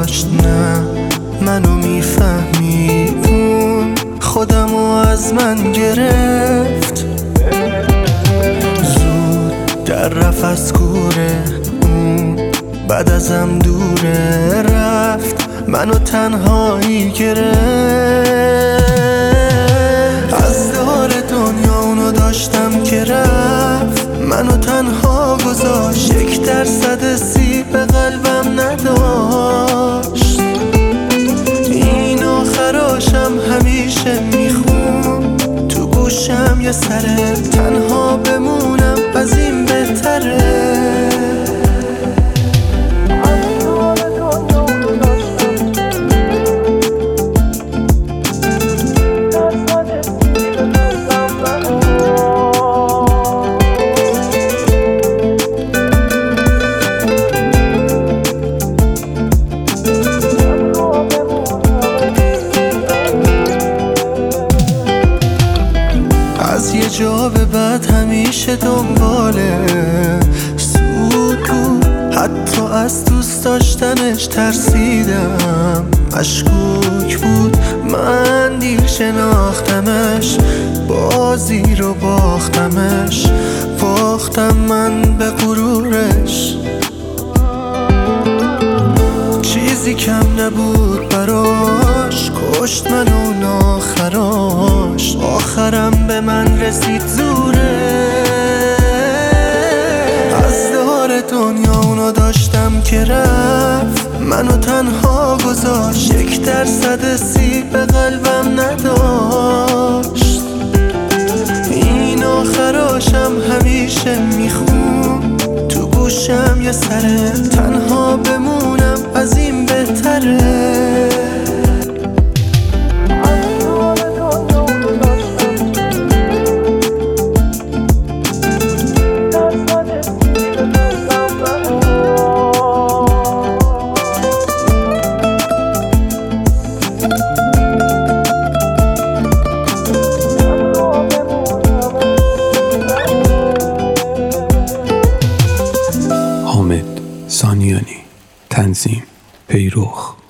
داشت، نه منو میفهمی، اون خودمو از من گرفت. زود در رفت از کوره، اون بعد ازم دوره، رفت منو تنهایی گرفت. از دور دنیا اونو داشتم که رفت، منو تنها گذاشت، 1% سیب قلبم نداشت. این آخراشم همیشه میخون تو گوشم، یه سره تنها بمونم از این بهتره. از یه جا به بعد همیشه دنباله سود بود، حتی از دوست داشتنش ترسیدم، مشکوک بود، من دیر شناختمش، بازی رو باختمش، باختم من به غرورش. چیزی کم نبود براش، کشت من اون آخراش، آخرم به من رسید زوره. از دور دنیا اونو داشتم که رفت، منو تنها گذاشت، 1% سیب قلبم نداشت. این آخراشم همیشه میخون تو گوشم، یه سره تنها بمونم از این بهتره. حامد سانیانی، تنظیم پیروخ.